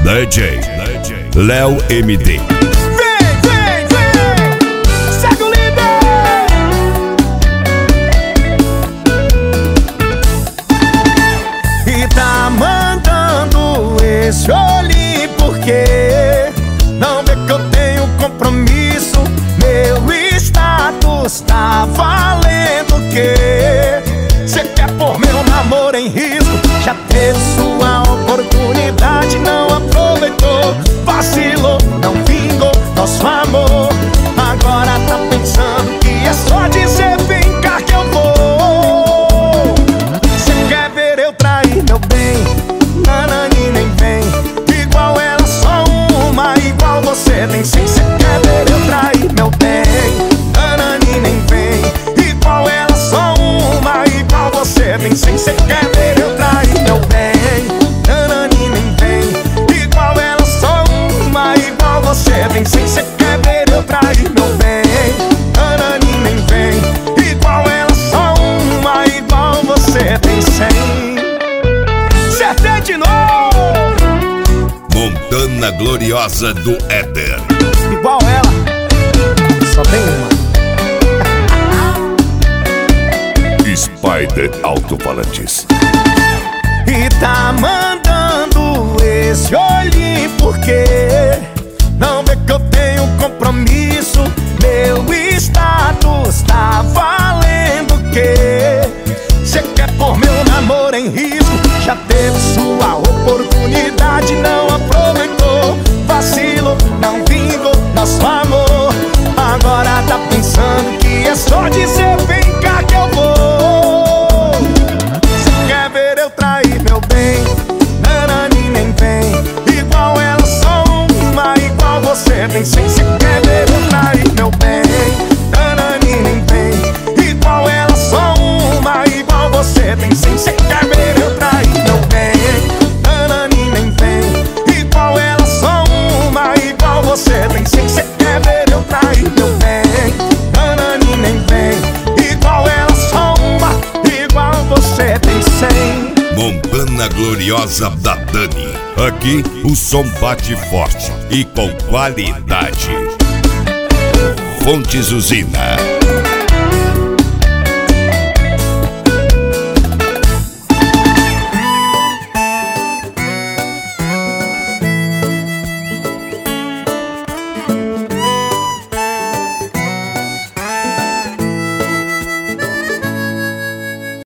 DJ Léo MD. Segue o líder. E tá mandando esse olhinho porque não vê que eu tenho compromisso. Meu status tá valendo o quê? Cê quer pôr meu namoro em risco? Já teve sua oportunidade, não aproveitou. Vacilou, não vingou nosso amor. Agora tá pensando que é só dizer vem cá que eu vou. Cê quer ver eu trair meu bem? Nanani nem vem. Igual ela, só uma, igual você tem sim. Cê quer ver eu trair meu bem? Nanani nem vem. Igual ela, só uma, igual você tem sim. Cê quer ver eu trair meu bem? Nanani nem vem. Igual ela, só uma, igual você tem sim. Cê quer ver eu trair meu bem? Nanani nem vem. Igual ela, só uma, igual você tem sim. Acertei de novo. Montana Gloriosa do Éder. Igual ela, só tem uma. Spider Alto-Falantes. E tá mandando esse olhinho porque não vê que eu tenho compromisso. Meu status tá valendo o quê? Cê quer pôr meu namoro em risco? Já teve sua oportunidade, não aproveitou. Vacilo, não vingou nosso amor. Agora tá pensando que é só dizer vem cá que eu vou. Cê quer ver eu trair meu bem? Nanani nem vem. Igual ela, só uma, igual você tem sim. Cê quer ver eu trair meu bem? Nanani nem vem. Igual ela, só uma, igual você tem sim. Cê quer ver eu trair meu bem? Nanani nem vem. Igual ela, só uma, igual você tem sim. Cê quer ver eu trair meu bem? Nanani nem vem. Igual ela, só uma, igual você tem sim. Montana Gloriosa da Dani. Aqui o som bate forte e com qualidade. Fontes Usina.